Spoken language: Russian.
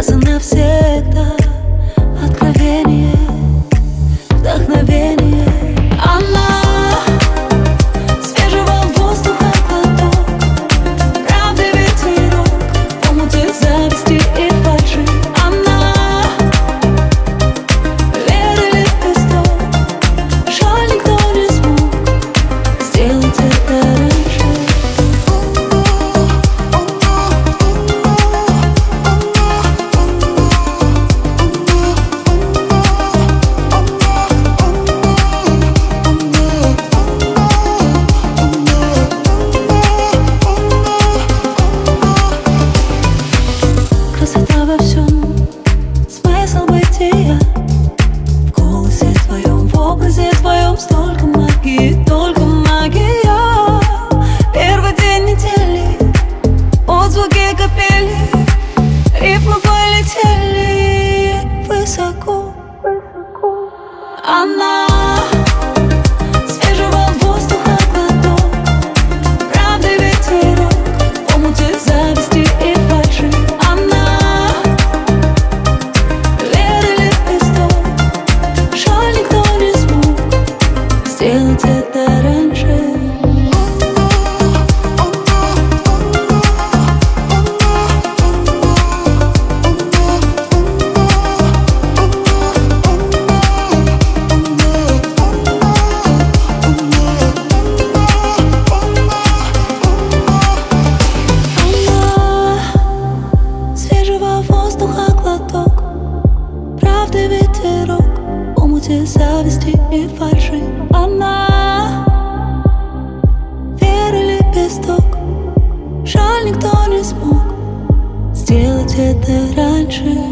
раз и навсегда. Откровение, вдохновение. Она свежего воздуха глоток, правды ветерок в омуте зависти и фальши. Она веры лепесток, жаль, никто не смог сделать это раньше. Красота во всем, смысл бытия, в голосе твоем, в образе твоем столько магии, только магия. Первый день недели, отзвуки капели, рифмы полетели высоко. Она свежего воздуха глоток, правды ветерок в омуте зависти и фальши. Она веры лепесток, жаль, никто не смог сделать это раньше. Свежего воздуха глоток, правды ветерок в омуте зависти и фальши. Она веры лепесток, жаль, никто не смог сделать это раньше.